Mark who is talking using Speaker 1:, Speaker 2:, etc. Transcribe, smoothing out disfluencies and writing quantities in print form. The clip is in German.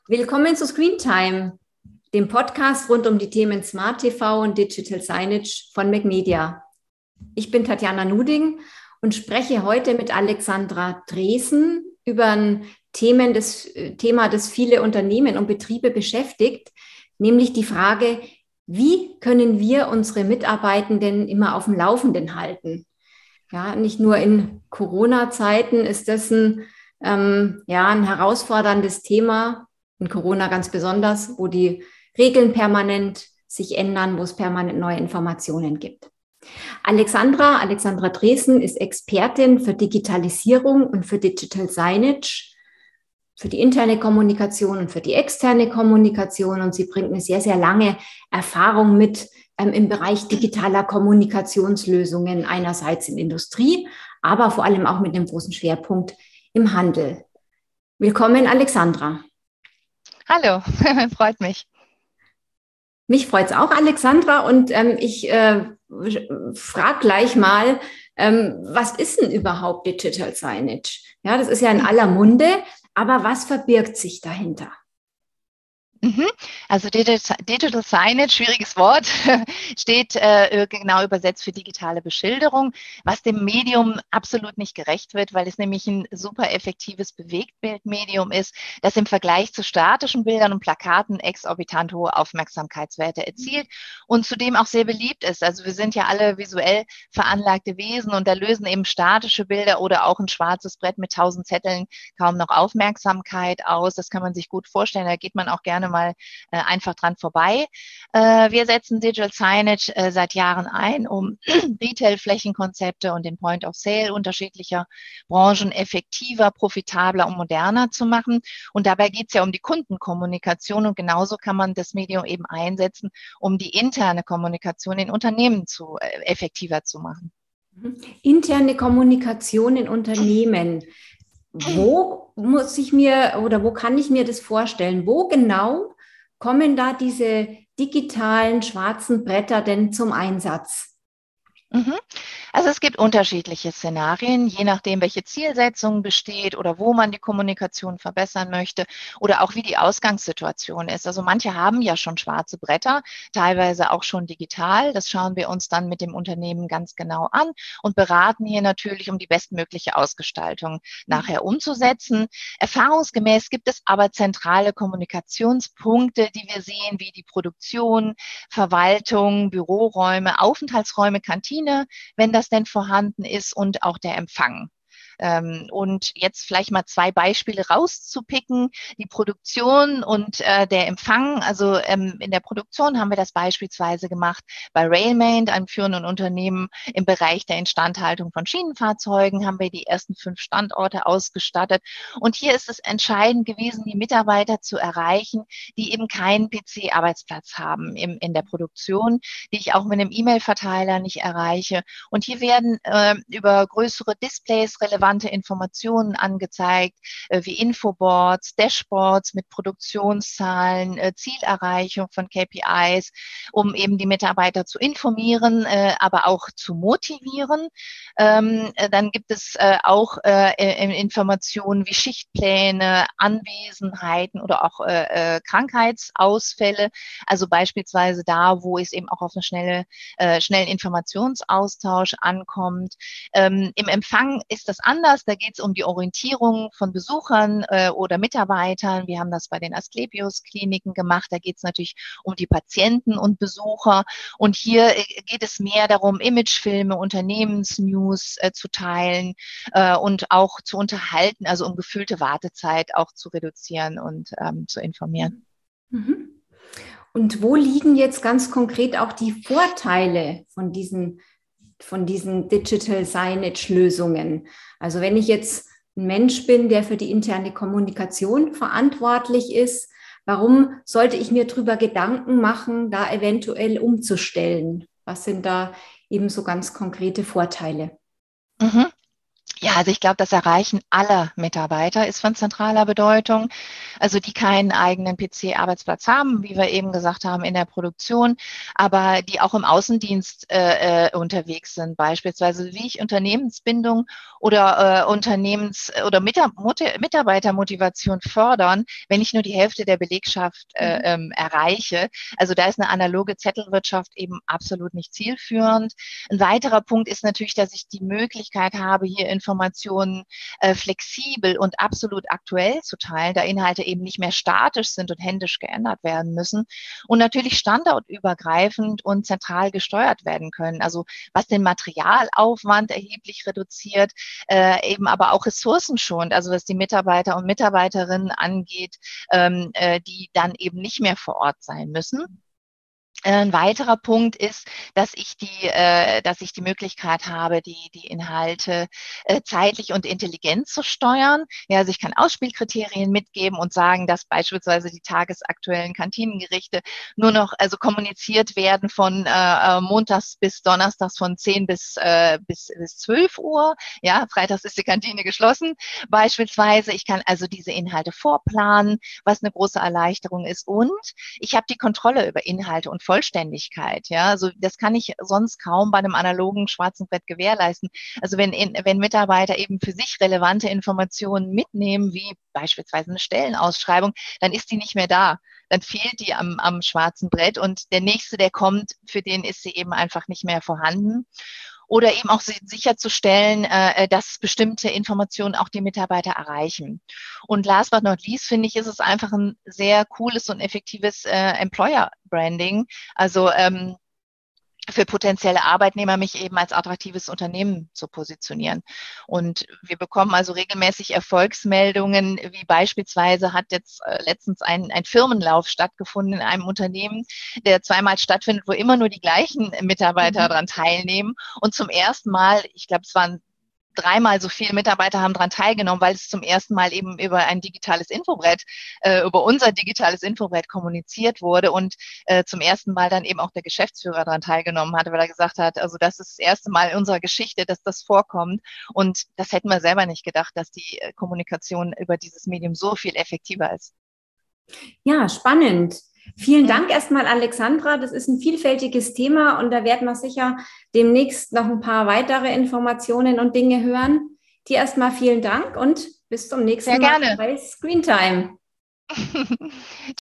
Speaker 1: Willkommen zu Screen Time, dem Podcast rund um die Themen Smart TV und Digital Signage von MacMedia. Ich bin Tatjana Nuding und spreche heute mit Alexandra Dresen über ein Thema, das viele Unternehmen und Betriebe beschäftigt, nämlich die Frage, wie können wir unsere Mitarbeitenden immer auf dem Laufenden halten? Ja, nicht nur in Corona-Zeiten ist das ein herausforderndes Thema, in Corona ganz besonders, wo die Regeln permanent sich ändern, wo es permanent neue Informationen gibt. Alexandra Dresen ist Expertin für Digitalisierung und für Digital Signage, für die interne Kommunikation und für die externe Kommunikation. Und sie bringt eine sehr, sehr lange Erfahrung mit im Bereich digitaler Kommunikationslösungen, einerseits in Industrie, aber vor allem auch mit einem großen Schwerpunkt im Handel. Willkommen, Alexandra.
Speaker 2: Hallo, freut mich.
Speaker 1: Mich freut es auch, Alexandra. Und ich frage gleich mal, was ist denn überhaupt Digital Signage? Ja, das ist ja in aller Munde, aber was verbirgt sich dahinter?
Speaker 2: Also Digital Signage, schwieriges Wort, steht genau übersetzt für digitale Beschilderung, was dem Medium absolut nicht gerecht wird, weil es nämlich ein super effektives Bewegtbildmedium ist, das im Vergleich zu statischen Bildern und Plakaten exorbitant hohe Aufmerksamkeitswerte erzielt und zudem auch sehr beliebt ist. Also wir sind ja alle visuell veranlagte Wesen und da lösen eben statische Bilder oder auch ein schwarzes Brett mit 1000 Zetteln kaum noch Aufmerksamkeit aus. Das kann man sich gut vorstellen. Da geht man auch gerne mal einfach dran vorbei. Wir setzen Digital Signage seit Jahren ein, um Retail-Flächenkonzepte und den Point of Sale unterschiedlicher Branchen effektiver, profitabler und moderner zu machen. Und dabei geht es ja um die Kundenkommunikation und genauso kann man das Medium eben einsetzen, um die interne Kommunikation in Unternehmen effektiver zu machen.
Speaker 1: Interne Kommunikation in Unternehmen. Wo muss ich mir oder wo kann ich mir das vorstellen? Wo genau kommen da diese digitalen schwarzen Bretter denn zum Einsatz?
Speaker 2: Also es gibt unterschiedliche Szenarien, je nachdem, welche Zielsetzung besteht oder wo man die Kommunikation verbessern möchte oder auch wie die Ausgangssituation ist. Also manche haben ja schon schwarze Bretter, teilweise auch schon digital. Das schauen wir uns dann mit dem Unternehmen ganz genau an und beraten hier natürlich, um die bestmögliche Ausgestaltung nachher umzusetzen. Erfahrungsgemäß gibt es aber zentrale Kommunikationspunkte, die wir sehen, wie die Produktion, Verwaltung, Büroräume, Aufenthaltsräume, Kantinen, wenn das denn vorhanden ist und auch der Empfang. Und jetzt vielleicht mal zwei Beispiele rauszupicken, die Produktion und der Empfang. Also in der Produktion haben wir das beispielsweise gemacht bei Railmain, einem führenden Unternehmen im Bereich der Instandhaltung von Schienenfahrzeugen, haben wir die ersten 5 Standorte ausgestattet. Und hier ist es entscheidend gewesen, die Mitarbeiter zu erreichen, die eben keinen PC-Arbeitsplatz haben in der Produktion, die ich auch mit einem E-Mail-Verteiler nicht erreiche. Und hier werden über größere Displays relevante Informationen angezeigt, wie Infoboards, Dashboards mit Produktionszahlen, Zielerreichung von KPIs, um eben die Mitarbeiter zu informieren, aber auch zu motivieren. Dann gibt es auch Informationen wie Schichtpläne, Anwesenheiten oder auch Krankheitsausfälle. Also beispielsweise da, wo es eben auch auf eine schnellen Informationsaustausch ankommt. Im Empfang ist das anders. Da geht es um die Orientierung von Besuchern oder Mitarbeitern. Wir haben das bei den Asklepios-Kliniken gemacht. Da geht es natürlich um die Patienten und Besucher. Und hier geht es mehr darum, Imagefilme, Unternehmensnews zu teilen und auch zu unterhalten, also um gefüllte Wartezeit auch zu reduzieren und zu informieren.
Speaker 1: Und wo liegen jetzt ganz konkret auch die Vorteile von diesen Digital Signage-Lösungen? Also wenn ich jetzt ein Mensch bin, der für die interne Kommunikation verantwortlich ist, warum sollte ich mir darüber Gedanken machen, da eventuell umzustellen? Was sind da eben so ganz konkrete Vorteile?
Speaker 2: Ja, also ich glaube, das Erreichen aller Mitarbeiter ist von zentraler Bedeutung. Also die keinen eigenen PC-Arbeitsplatz haben, wie wir eben gesagt haben, in der Produktion, aber die auch im Außendienst unterwegs sind, beispielsweise wie ich Unternehmensbindung oder Mitarbeitermotivation fördern, wenn ich nur die Hälfte der Belegschaft erreiche. Also da ist eine analoge Zettelwirtschaft eben absolut nicht zielführend. Ein weiterer Punkt ist natürlich, dass ich die Möglichkeit habe, hier Informationen flexibel und absolut aktuell zu teilen, da Inhalte eben nicht mehr statisch sind und händisch geändert werden müssen und natürlich standortübergreifend und zentral gesteuert werden können. Also was den Materialaufwand erheblich reduziert, eben aber auch ressourcenschonend, also was die Mitarbeiter und Mitarbeiterinnen angeht, die dann eben nicht mehr vor Ort sein müssen. Ein weiterer Punkt ist, dass ich die Möglichkeit habe, die Inhalte zeitlich und intelligent zu steuern. Ja, also ich kann Ausspielkriterien mitgeben und sagen, dass beispielsweise die tagesaktuellen Kantinengerichte nur noch also kommuniziert werden von montags bis donnerstags von 10 bis 12 Uhr. Ja, freitags ist die Kantine geschlossen. Beispielsweise, ich kann also diese Inhalte vorplanen, was eine große Erleichterung ist. Und ich habe die Kontrolle über Inhalte und Vollständigkeit. Ja, also das kann ich sonst kaum bei einem analogen schwarzen Brett gewährleisten. Also wenn Mitarbeiter eben für sich relevante Informationen mitnehmen, wie beispielsweise eine Stellenausschreibung, dann ist die nicht mehr da. Dann fehlt die am schwarzen Brett und der nächste, der kommt, für den ist sie eben einfach nicht mehr vorhanden. Oder eben auch sicherzustellen, dass bestimmte Informationen auch die Mitarbeiter erreichen. Und last but not least, finde ich, ist es einfach ein sehr cooles und effektives Employer-Branding. Also für potenzielle Arbeitnehmer mich eben als attraktives Unternehmen zu positionieren. Und wir bekommen also regelmäßig Erfolgsmeldungen, wie beispielsweise hat jetzt letztens ein Firmenlauf stattgefunden in einem Unternehmen, der zweimal stattfindet, wo immer nur die gleichen Mitarbeiter daran teilnehmen. Und zum ersten Mal, ich glaube, es waren dreimal so viele Mitarbeiter haben daran teilgenommen, weil es zum ersten Mal eben über ein digitales Infobrett, über unser digitales Infobrett kommuniziert wurde und zum ersten Mal dann eben auch der Geschäftsführer daran teilgenommen hatte, weil er gesagt hat, also das ist das erste Mal in unserer Geschichte, dass das vorkommt und das hätten wir selber nicht gedacht, dass die Kommunikation über dieses Medium so viel effektiver ist.
Speaker 1: Ja, spannend. Vielen Dank erstmal, Alexandra. Das ist ein vielfältiges Thema und da werden wir sicher demnächst noch ein paar weitere Informationen und Dinge hören. Dir erstmal vielen Dank und bis zum nächsten
Speaker 2: Sehr
Speaker 1: Mal
Speaker 2: gerne.
Speaker 1: bei Screentime.